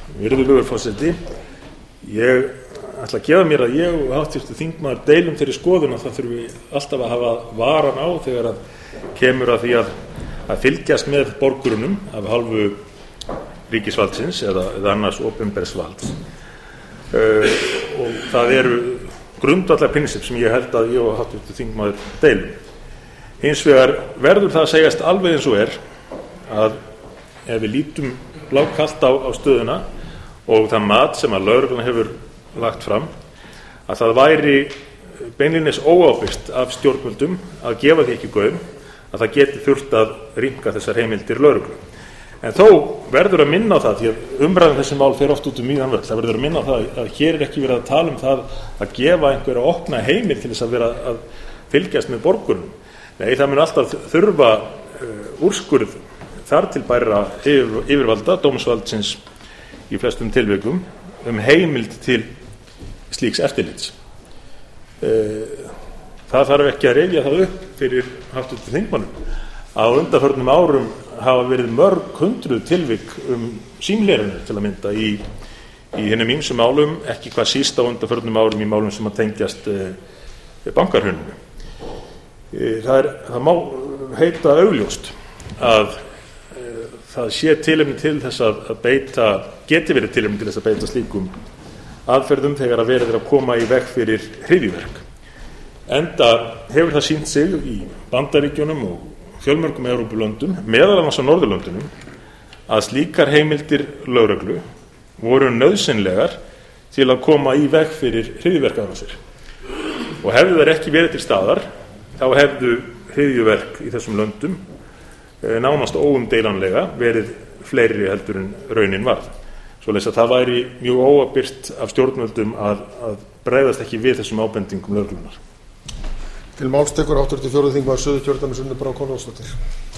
Virðulegur forseti, ég ætla að gefa mér að ég og háttvirtur þingmaður deilum þeirri skoðun að það þurfi alltaf að hafa varann á þegar að kemur að því að fylgjast með borgurunum af hálfu ríkisvaldsins eða annars opinbers valds. Og það eru grundvallar prinsip sem ég held að ég og háttvirtur þingmaður deilum. Hins vegar verður það að segjast alveg eins og að ef við lítum blákalt á stöðuna og það mat sem að lögreglan hefur lagt fram, að það væri beinlínis óábyrgt af stjórnvöldum að gefa því ekki gaum að það geti þurft að rýmka þessar heimildir lögreglu. En þó verður að minna á það, því að umræðan þessi mál fer oft út víðan völl, það verður að minna á það að hér er ekki verið að tala um það að gefa einhverja opna heimild til þess að vera að fylgjast með borgurum. Nei, það mun alltaf þurfa úrskurð þar til bæra yfirvalda, dómsvaldsins í flestum tilvikum, heimild til slíks eftirlits. Það þarf ekki að rifja það upp fyrir háttvirtum þingmönnum. Á undanförnum árum hafa verið mörg hundruð tilvik símhlerunir til að mynda í hinum ýmsu málum, ekki hvað síst á undanförnum árum í málum sem að tengjast bankahruninu. Það má heita augljóst að það sé tilefni til þess að beita, geti verið tilefni til þess að beita slíkum aðferðum þegar að verið er að koma í veg fyrir hryðjuverk. Enda hefur það sýnt sig í Bandaríkjunum og fjölmörgum Evrópulöndum, meðal annars á Norðurlöndunum, að slíkar heimildir lögreglu voru nauðsynlegar til að koma í veg fyrir hryðjuverkaárásir. Og hefðu þær ekki verið til staðar, þá hefðu hryðjuverk í þessum löndum nánast óumdeilanlega verið fleiri heldur en raunin varð. Svoleiðis að það væri mjög óábyrgt af stjórnvöldum að bregðast ekki við þessum ábendingum lögreglunnar. Til máls tekur 84. þingmaður Suðurkjördæmis Unnur Brá Konráðsdóttir.